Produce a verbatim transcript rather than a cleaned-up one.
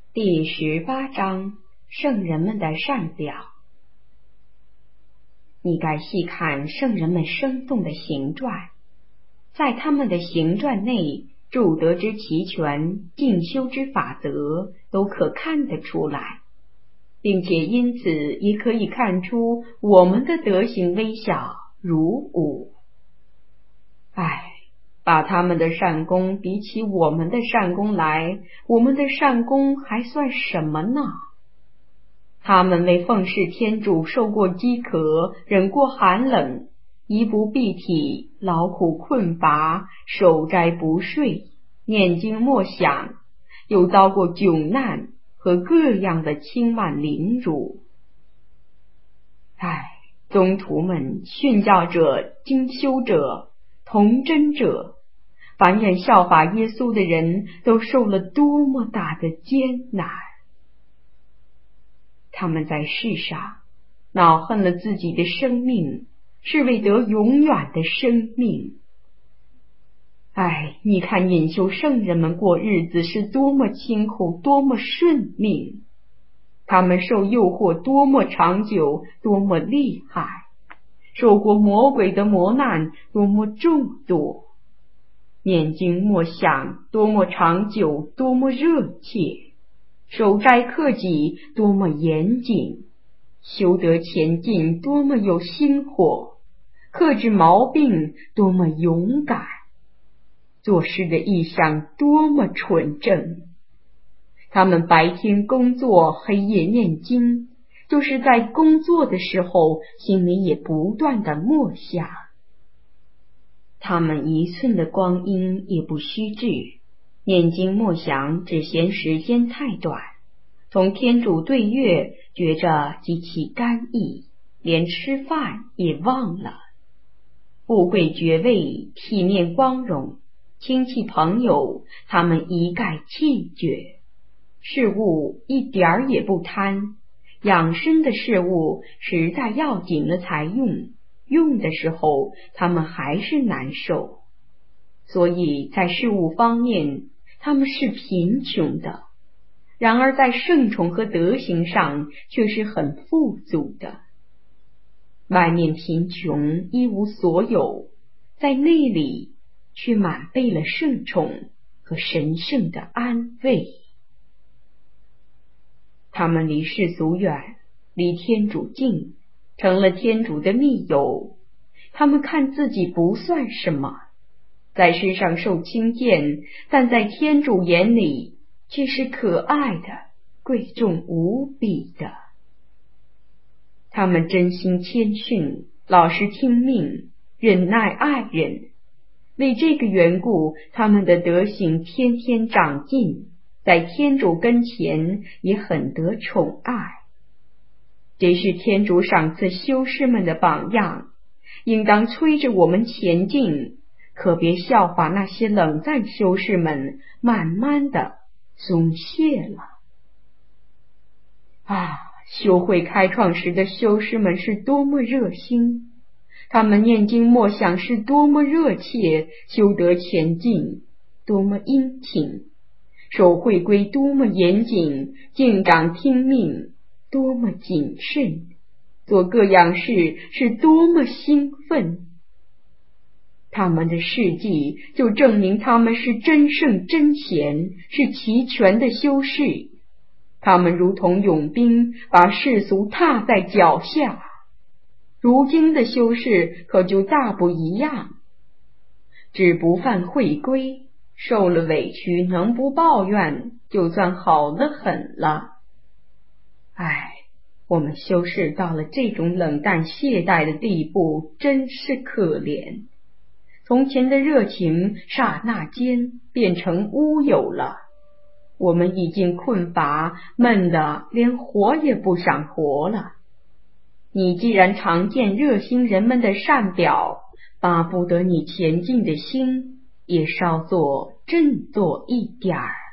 第十八章，圣人们的善表。你该细看圣人们生动的形传，在他们的形传内，助德之齐全，进修之法则都可看得出来，并且因此也可以看出我们的德行微小如吾。唉，把他们的善功比起我们的善功来，我们的善功还算什么呢？他们为奉事天主受过饥渴，忍过寒冷，衣不蔽体，劳苦困乏，守斋不睡，念经默想，又遭过窘难和各样的轻慢凌辱。唉，宗徒们、训教者、经修者、童真者，凡愿效法耶稣的人都受了多么大的艰难。他们在世上恼恨了自己的生命，是为得永远的生命。唉，你看隐修圣人们过日子是多么清苦，多么顺命，他们受诱惑多么长久，多么厉害，受过魔鬼的磨难多么众多，念经默想多么长久，多么热切，守斋克己多么严谨，修德前进多么有心火，克制毛病多么勇敢，做事的意向多么纯正。他们白天工作，黑夜念经，就是在工作的时候，心里也不断的默想。他们一寸的光阴也不虚掷，念经默想只嫌时间太短，同天主对月觉着极其干意，连吃饭也忘了。富贵爵位、体面光荣、亲戚朋友，他们一概弃绝，事物一点儿也不贪，养生的事物实在要紧了才用，用的时候他们还是难受，所以在事物方面他们是贫穷的，然而在圣宠和德行上却是很富足的。外面贫穷一无所有，在内里却满备了圣宠和神圣的安慰。他们离世俗远，离天主近，成了天主的密友。他们看自己不算什么，在世上受轻贱，但在天主眼里却是可爱的，贵重无比的。他们真心谦逊，老实听命，忍耐爱人。为这个缘故，他们的德行天天长进，在天主跟前也很得宠爱。这是天主赏赐修士们的榜样，应当催着我们前进，可别效法那些冷淡修士们，慢慢的松懈了。啊，修会开创时的修士们是多么热心，他们念经默想是多么热切，修德前进多么殷勤，守会规多么严谨，敬长听命多么谨慎，做各样事是多么兴奋。他们的事迹就证明他们是真圣真贤，是齐全的修士。他们如同勇兵，把世俗踏在脚下。如今的修士可就大不一样，只不犯会规，受了委屈能不抱怨，就算好得很了。唉，我们修士到了这种冷淡懈怠的地步，真是可怜。从前的热情刹那间变成乌有了，我们已经困乏，闷得连活也不想活了。你既然常见热心人们的善表，巴不得你前进的心也稍作振作一点儿。